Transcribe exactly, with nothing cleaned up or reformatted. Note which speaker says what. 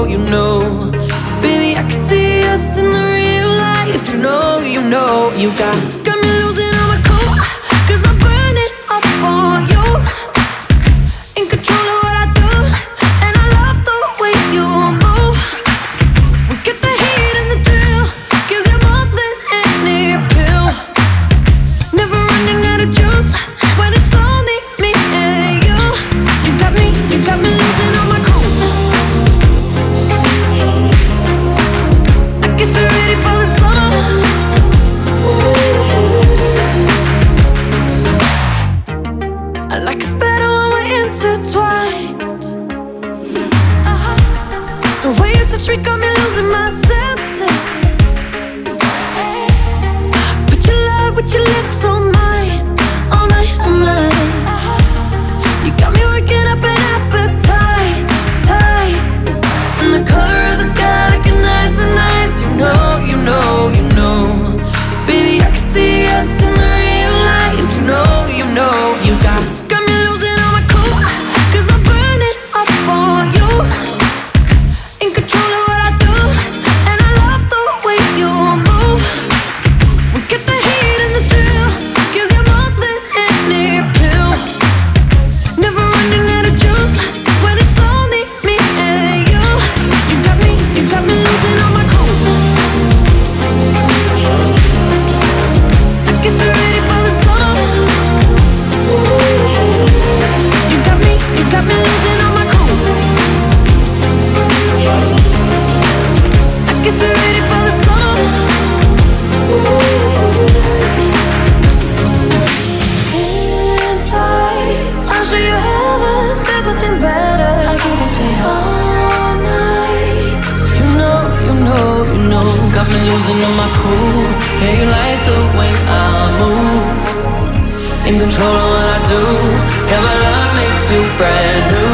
Speaker 1: know, you know. Baby, I can see us in the real life. You know, you know, you got Got me losing all my cool, cause I'm burning up on you. In control of what I do, and I love the way you move. We get the heat and the thrill, gives you more than any pill. Never running out of juice, when it's only me and you. You got me, you got me losing all my cool. I guess we're ready for the summer. I like us better when we're intertwined. uh-huh. The way you touch me got me losing my senses. Hey. Put your love with your lips on mine, all mine, all mine. uh-huh. You got me working up an appetite, tight. And the color of the sky looking nice and nice. You know, you know, you know. Baby, I can see us in the real life. You know, you know, you got Got me losing all my cool, cause I'm burning up on you. In control of what I do, and I love the way you move. We get the heat and the thrill, gives you more than any pill. Never running out of juice, when it's only me and you. You got me, you got me losing all my cool. I guess we're ready for the summer. You got me, you got me losing all my cool. I guess we're ready for the summer. Skin tight, I'll show you heaven. There's nothing better. I'll give it to you all night. You know, you know, you know. Got me losing all my cool. Yeah, you like the way I move. In control of what I do. Yeah, my love makes you brand new.